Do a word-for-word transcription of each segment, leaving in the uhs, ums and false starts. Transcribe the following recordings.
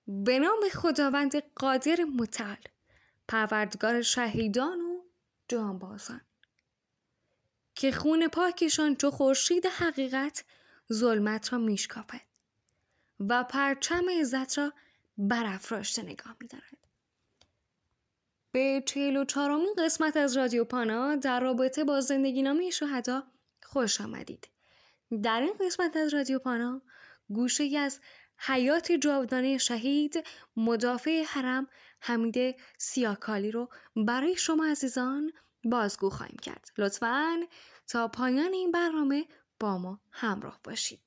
به نام خداوند قادر متعال، پروردگار شهیدان و جانبازان، که خون پاکشان چو خورشید حقیقت ظلمت را میشکافد و پرچم عزت را برافراشته نگاه می‌دارد. به چهل و چهارمین قسمت از رادیو پانا در رابطه با زندگی نامه شهدا خوش آمدید. در این قسمت از رادیو پانا گوشه‌ای از حیات جاودانه شهید مدافع حرم حمید سیاکالی رو برای شما عزیزان بازگو خواهیم کرد. لطفاً تا پایان این برنامه با ما همراه باشید.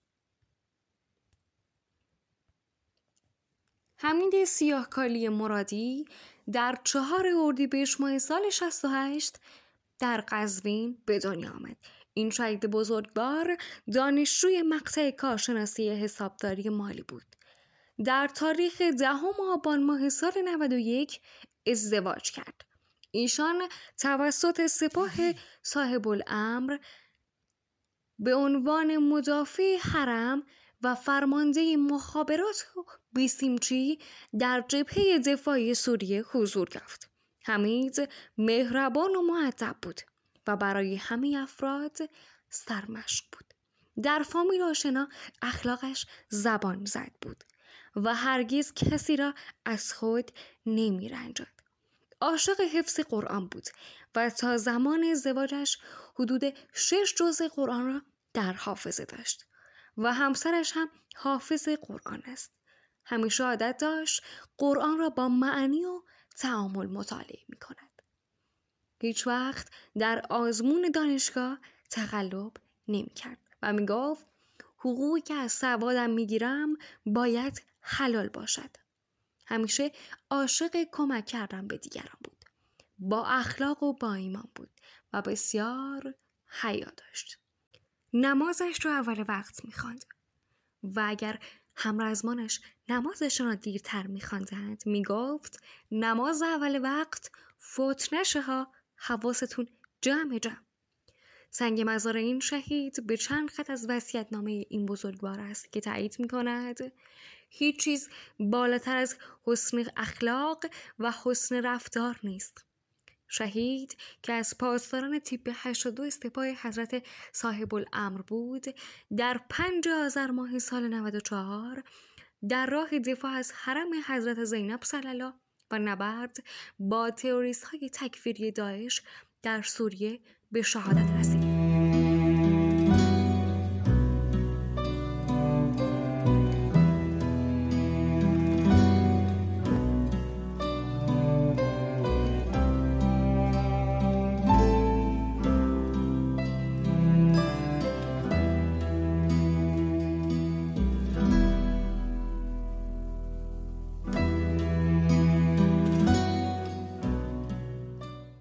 حمید سیاکالی مرادی در چهار اردیبهشت ماه سال شصت و هشت در قزوین به دنیا آمد. این شهید بزرگوار دانشجوی مقطع کارشناسی حسابداری مالی بود. در تاریخ دهم آبان ماه سال نود و یک ازدواج کرد. ایشان توسط سپاه صاحب الامر به عنوان مدافع حرم و فرمانده مخابرات و بیسیمچی در جبهه دفاعی سوریه حضور یافت. حمید مهربان و مؤدب بود و برای همه افراد سرمشق بود. در فامیل آشنا اخلاقش زبان زد بود و هرگز کسی را از خود نمی رنجاد. عاشق حفظ قرآن بود و تا زمان ازدواجش حدود شش جزء قرآن را در حافظه داشت و همسرش هم حافظ قرآن است. همیشه عادت داشت قرآن را با معنی و تأمل مطالعه می کند. هیچ وقت در آزمون دانشگاه تقلب نمی کرد و می گفت حقوقی که از سوادم می گیرم باید حلال باشد. همیشه عاشق کمک کردن به دیگران بود. با اخلاق و با ایمان بود و بسیار حیا داشت. نمازش را اول وقت می خواند و اگر همرزمانش نمازشان را دیرتر می خواندند می گفت نماز اول وقت فوت نشه ها، حواستون جمع جمع. سنگ مزار این شهید به چند خط از وصیت‌نامه این بزرگوار است که تایید می کند هیچ چیز بالاتر از حسن اخلاق و حسن رفتار نیست. شهید که از پاسداران تیپ هشتاد و دو سپاه حضرت صاحب الامر بود، در پنج آذر ماه سال نود و چهار در راه دفاع از حرم حضرت زینب صلی الله و نبرد با تروریست های تکفیری داعش در سوریه به شهادت رسید.